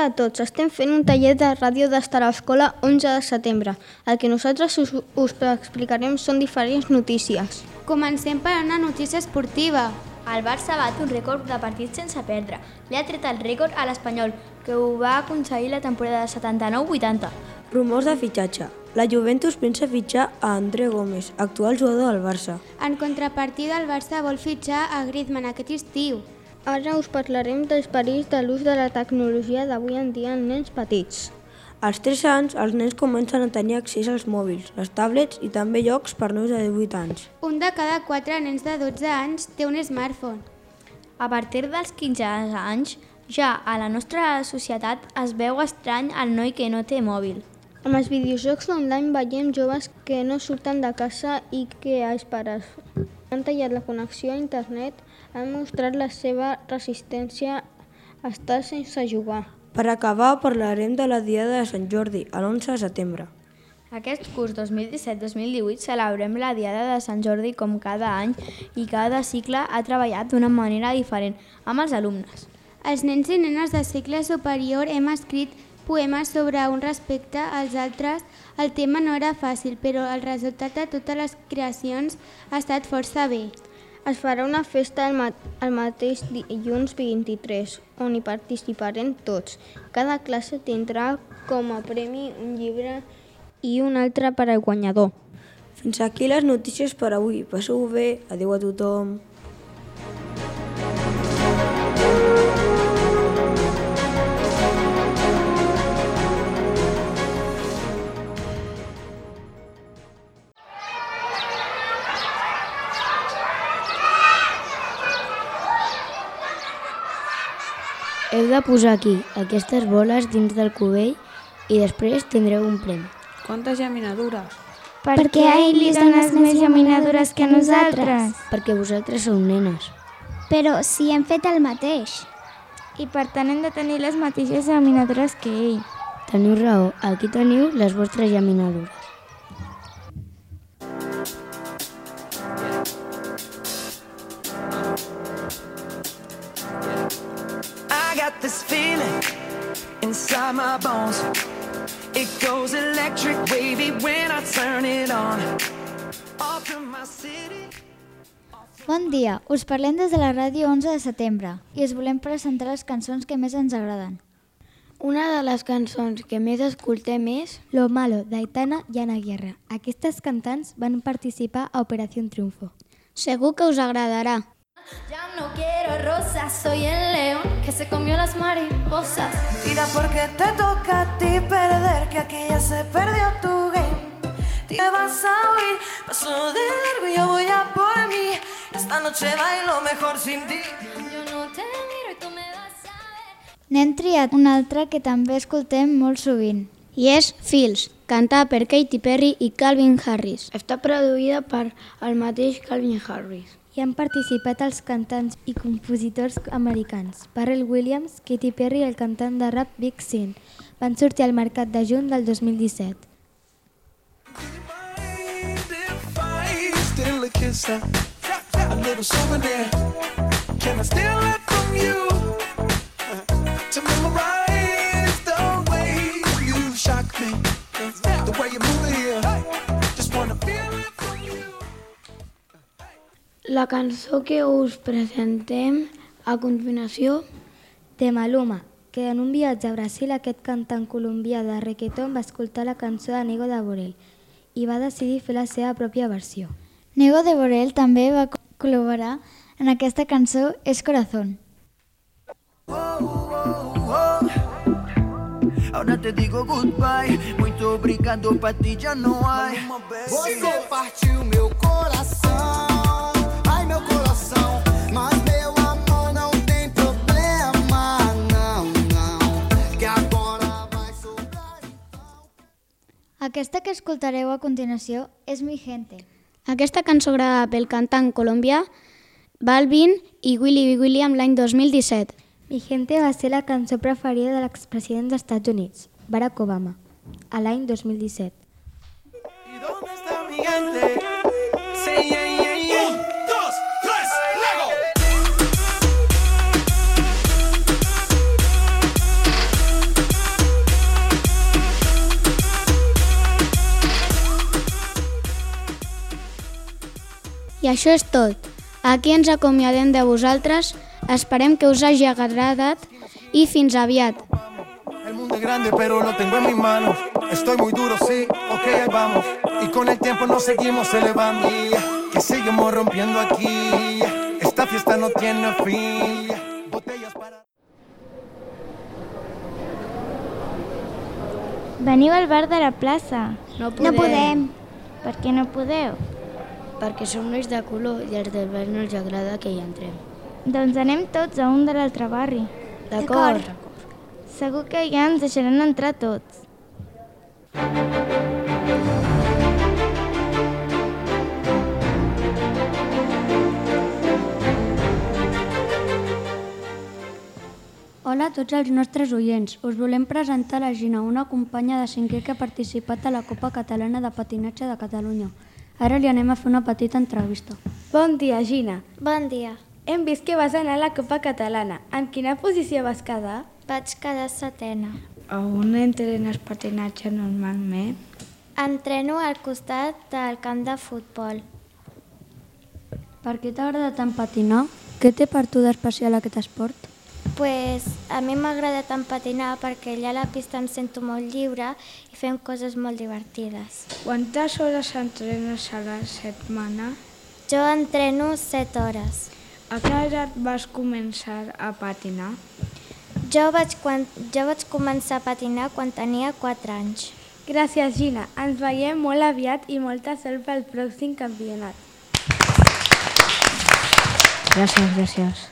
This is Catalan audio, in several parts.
a tots. Estem fent un taller de ràdio d'estar a l'escola 11 de setembre. El que nosaltres us explicarem són diferents notícies. Comencem per una notícia esportiva. El Barça bat un rècord de partits sense perdre. Li ha tret el rècord a l'Espanyol, que ho va aconseguir la temporada 79-80. Rumors de fitxatge. La Juventus pensa fitxar a André Gómez, actual jugador del Barça. En contrapartida, el Barça vol fitxar a Griezmann aquest estiu. Ara us parlarem dels perills de l'ús de la tecnologia d'avui en dia en nens petits. Als 3 anys, els nens comencen a tenir accés als mòbils, les tablets i també jocs per nois de 18 anys. Un de cada 4 nens de 12 anys té un smartphone. A partir dels 15 anys, ja a la nostra societat es veu estrany el noi que no té mòbil. Amb els videojocs online veiem joves que no surten de casa i que els pares han tallat la connexió a internet, han mostrat la seva resistència a estar sense jugar. Per acabar, parlarem de la Diada de Sant Jordi, l'11 de setembre. Aquest curs 2017-2018 celebrem la Diada de Sant Jordi com cada any i cada cicle ha treballat d'una manera diferent amb els alumnes. Els nens i nenes de cicle superior hem escrit poemes sobre un respecte als altres. El tema no era fàcil, però el resultat de totes les creacions ha estat força bé. Es farà una festa el mateix dilluns 23, on hi participarem tots. Cada classe tindrà com a premi un llibre i un altre per al guanyador. Fins aquí les notícies per avui. Passeu bé. Adéu a tothom. Heu de posar aquí aquestes boles dins del cubell i després tindreu un premi. Quantes llaminadures? Per què a ell li dones més llaminadures que a nosaltres? Perquè vosaltres sou nenes. Però si hem fet el mateix. I per tant hem de tenir les mateixes llaminadures que ell. Teniu raó, aquí teniu les vostres llaminadures. This feeling inside my bones, it goes electric wavy when I turn it on. Off from my city. Bon dia, us parlem des de la ràdio 11 de setembre i us volem presentar les cançons que més ens agraden. Una de les cançons que més escoltem és Lo Malo, d'Aitana i Ana Guerra. Aquestes cantants van participar a Operación Triunfo. Segur que us agradarà. Ya no quiero rosas, soy el león que se comió las mariposas. Tira porque te toca a ti perder, que aquí ya se perdió tu game. Te vas a oír, paso de largo y yo voy a por mí. Esta noche bailo mejor sin ti. Yo no te miro y tú me vas a ver. N'hem triat una altra que també escoltem molt sovint. I és Feels, cantada per Katy Perry i Calvin Harris. Està produïda per el mateix Calvin Harris. Hi han participat els cantants i compositors americans Pharrell Williams, Katy Perry i el cantant de rap Big Sean. Van sortir al mercat de juny del 2017. La cançó que us presentem a continuació de Maluma, que en un viatge a Brasil aquest cantant colombià de reggaeton va escoltar la cançó de Nego de Borel i va decidir fer la seva pròpia versió. Nego de Borel també va col·laborar en aquesta cançó Es Corazón. Ahora te digo goodbye, muito obrigado, pra ti já não há. Você partiu meu coração, ai meu coração, mas meu amor não tem problema, não, não, que agora vai sobrar. Aquesta que escoltareu a continuació és Mi Gente. Aquesta cançó gravada pel cantant colombià Balvin i Willy William l'any 2017. Mi Gente va ser la cançó preferida de l'expresident dels Estats Units, Barack Obama, a l'any 2017. ¿Y dónde está mi gente? Sí, yeah, yeah, yeah. 1, 2, 3, Lego. I això és tot. Aquí ens acomiadem de vosaltres, esperem que us hagi agradat i fins aviat. El mundo es grande, pero lo tengo en mis manos. Estoy muy duro, sí, ok, ahí vamos. Y con el tiempo nos seguimos elevando. Que seguimos rompiendo aquí. Esta fiesta no tiene fin. Botellas para... Veniu al bar de la plaça. No podem. Per què no podeu? Perquè som nois de color i als del bar no els agrada que hi entrem. Doncs anem tots a un de l'altre barri. D'acord. Segur que ja ens deixaran entrar tots. Hola a tots els nostres oients. Us volem presentar la Gina, una companya de 5è que ha participat a la Copa Catalana de Patinatge de Catalunya. Ara li anem a fer una petita entrevista. Bon dia, Gina. Bon dia. Hem vist que vas anar a la Copa Catalana. En quina posició vas quedar? Vaig quedar 7a. A on entrenes patinatge normalment? Entreno al costat del camp de futbol. Per què t'agrada tant patinar? Què té per tu d'especial aquest esport? Pues a mi m'agrada tant patinar perquè allà a la pista em sento molt lliure i fem coses molt divertides. Quantes hores entrenes a la setmana? Jo entreno 7 hores. A quina edat vas començar a patinar? Jo vaig començar a patinar quan tenia 4 anys. Gràcies, Gina. Ens veiem molt aviat i molta sort pel pròxim campionat. Gràcies.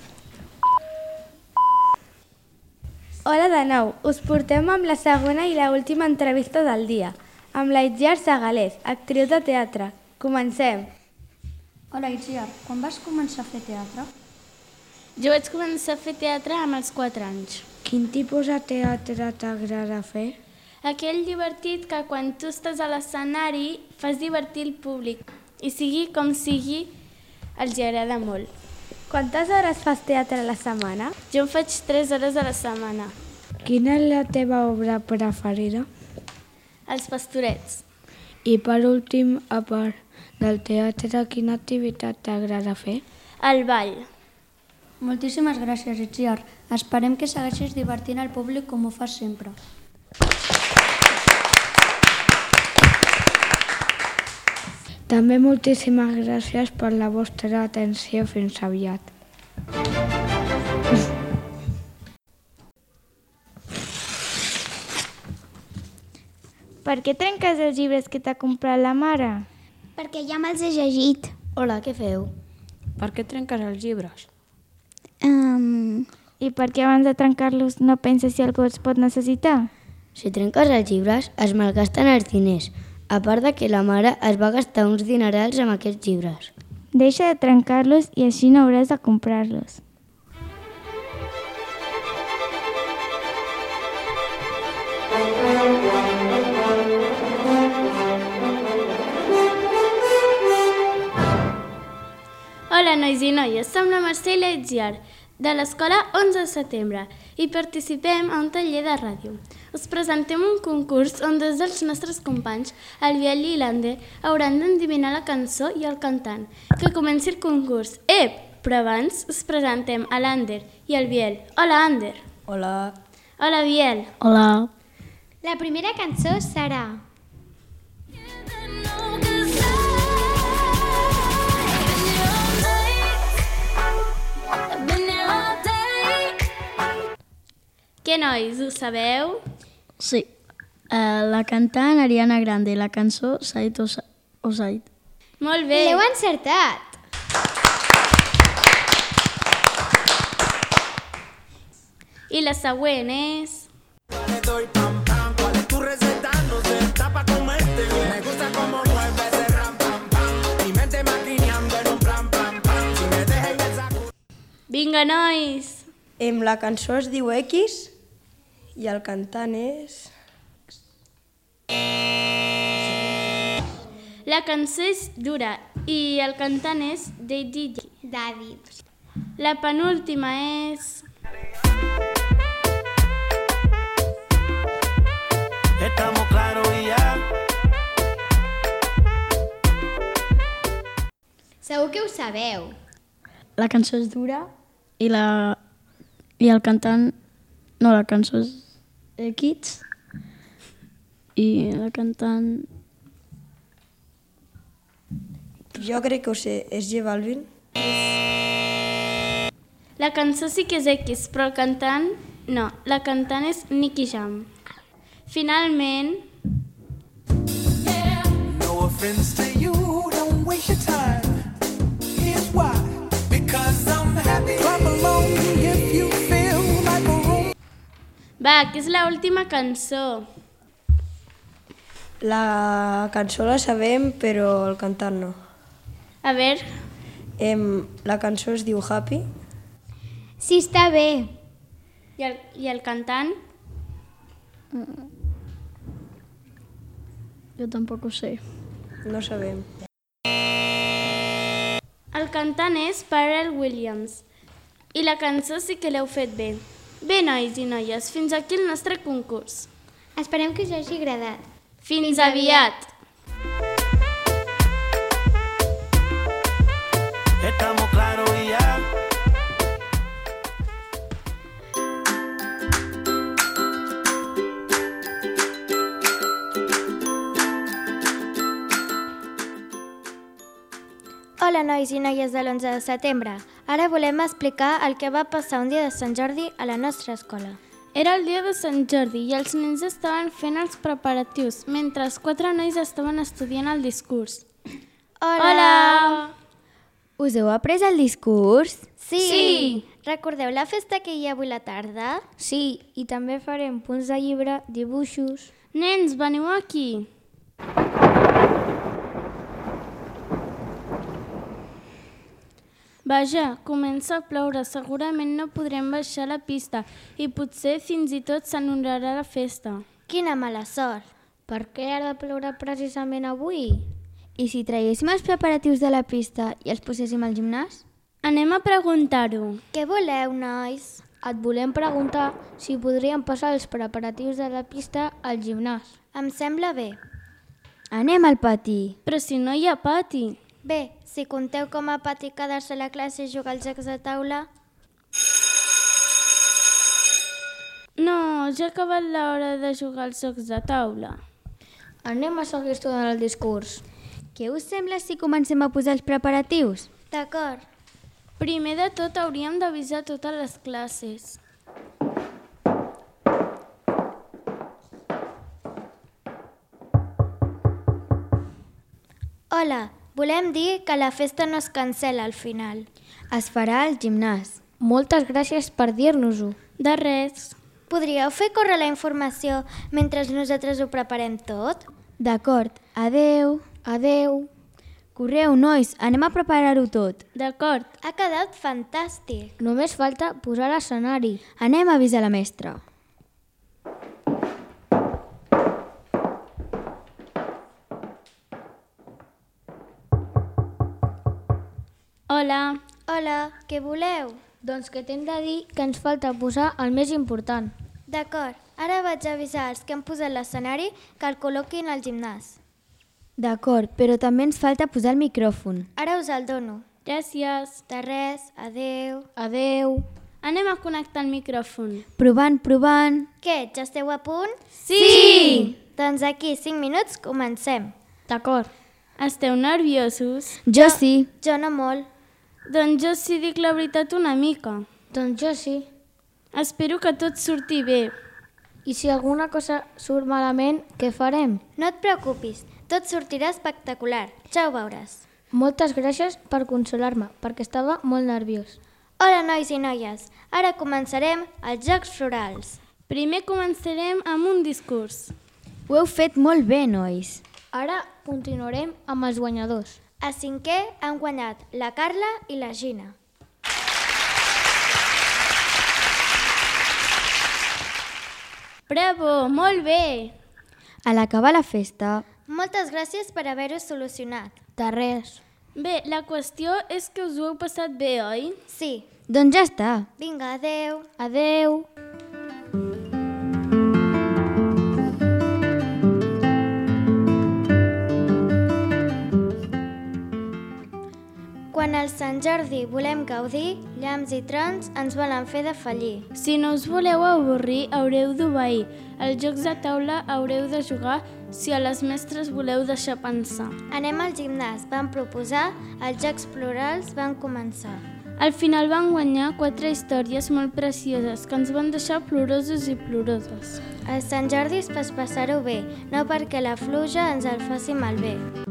Hola de nou. Us portem amb la segona i l'última entrevista del dia, amb la Itziar Segalés, actriu de teatre. Comencem. Hola, Itziar. Quan vas començar a fer teatre? Jo vaig començar a fer teatre amb els 4 anys. Quin tipus de teatre t'agrada fer? Aquell divertit que quan tu estàs a l'escenari fas divertir el públic i sigui com sigui, els agrada molt. Quantes hores fas teatre a la setmana? Jo en faig 3 hores a la setmana. Quina és la teva obra preferida? Els Pastorets. I per últim, a part del teatre, quina activitat t'agrada fer? El ball. Moltíssimes gràcies, Itziar. Esperem que segueixis divertint al públic com ho fas sempre. També moltíssimes gràcies per la vostra atenció. Fins aviat. Per què trenques els llibres que t'ha comprat la mare? Perquè ja me'ls he llegit. Hola, què feu? Per què trenques els llibres? I per què abans de trencar-los no penses si algú els pot necessitar? Si trenques els llibres, es malgasten els diners. A part de que la mare es va gastar uns dinerals amb aquests llibres. Deixa de trencar-los i així no hauràs de comprar-los. Hola, nois i noies, som la Mercè i la Itziar, de l'escola 11 de setembre, i participem a un taller de ràdio. Us presentem un concurs on dos dels nostres companys, el Biel i l'Ander, hauran d'endevinar la cançó i el cantant. Que comenci el concurs. Però abans us presentem a l'Ander i el Biel. Hola, Ander. Hola. Hola, Biel. Hola. La primera cançó serà... Què, nois, ho sabeu? Sí. La cantant Ariana Grande, la cançó Side o Side. Molt bé. L'heu encertat. I la següent és... Vinga, nois! La cançó es diu X i el cantant és... La cançó és dura i el cantant és David. La penúltima és... Estamos claros y ya. Segur que ho sabeu. La cançó és dura i el cantant... No, la cançó és Kids i la cantant... Jo crec que ho sé, és J Balvin. La cançó sí que és X, però el cantant... No, la cantant és Nicky Jam. Finalment... No offense to you, don't waste your time. Here's why. Because I'm happy. Clap along if you feel like a room. Va, que és l'última cançó. La cançó la sabem, però el cantant no. A veure... La cançó es diu Happy. Sí, està bé. I el cantant? Jo tampoc ho sé. No sabem. El cantant és Pharrell Williams. I la cançó sí que l'heu fet bé. Bé, nois i noies, fins aquí el nostre concurs. Esperem que us hagi agradat. Fins aviat! Estamos claros y ya. Hola, nois i noies de l'11 de setembre. Ara volem explicar el que va passar un dia de Sant Jordi a la nostra escola. Era el dia de Sant Jordi i els nens estaven fent els preparatius, mentre els 4 nois estaven estudiant el discurs. Hola! Us heu après el discurs? Sí! Recordeu la festa que hi ha avui la tarda? Sí, i també farem punts de llibre, dibuixos... Nens, veniu aquí! Vaja, comença a ploure, segurament no podrem baixar a la pista i potser fins i tot s'anul·larà la festa. Quina mala sort! Per què ha de ploure precisament avui? I si traguéssim els preparatius de la pista i els poséssim al gimnàs? Anem a preguntar-ho. Què voleu, nois? Et volem preguntar si podríem passar els preparatius de la pista al gimnàs. Em sembla bé. Anem al pati. Però si no hi ha pati. Bé, si conteu com a pati quedar-se a la classe i jugar als jocs de taula... No, ja ha acabat l'hora de jugar als jocs de taula. Anem a seguir estudiant el discurs. Què us sembla si comencem a posar els preparatius? D'acord. Primer de tot hauríem d'avisar totes les classes. Hola, volem dir que la festa no es cancela al final. Es farà al gimnàs. Moltes gràcies per dir-nos-ho. De res. Podríeu fer córrer la informació mentre nosaltres ho preparem tot? D'acord. Adeu. Adeu. Correu, nois, anem a preparar-ho tot. D'acord. Ha quedat fantàstic. Només falta posar l'escenari. Anem a avisar la mestra. Hola. Hola, què voleu? Doncs que t'hem de dir que ens falta posar el més important. D'acord, ara vaig avisar els que han posat l'escenari que el col·loquin al gimnàs. D'acord, però també ens falta posar el micròfon. Ara us el dono. Gràcies. De res, adeu. Adeu. Anem a connectar el micròfon. Provant, provant. Què, ja esteu a punt? Sí! Doncs aquí 5 minuts comencem. D'acord. Esteu nerviosos? Jo sí. Jo no molt. Doncs jo sí dic la veritat una mica. Doncs jo sí. Espero que tot surti bé. I si alguna cosa surt malament, què farem? No et preocupis, tot sortirà espectacular, ja ho veuràs. Moltes gràcies per consolar-me, perquè estava molt nerviós. Hola, nois i noies, ara començarem els Jocs Florals. Primer començarem amb un discurs. Ho heu fet molt bé, nois. Ara continuarem amb els guanyadors. A 5è han guanyat la Carla i la Gina. Bravo, molt bé! A l'acabar la festa... Moltes gràcies per haver-ho solucionat. De res. Bé, la qüestió és que us ho heu passat bé, oi? Sí. Doncs ja està. Vinga, adeu. Adeu. Quan el Sant Jordi volem gaudir, llamps i trons ens volen fer defallir. Si no us voleu avorrir, haureu d'obeir. Els jocs de taula haureu de jugar si a les mestres voleu deixar pensar. Anem al gimnàs, van proposar, els jocs plurals van començar. Al final van guanyar 4 històries molt precioses que ens van deixar plorosos i ploroses. El Sant Jordi és per passar-ho bé, no perquè la fluja ens el faci malbé.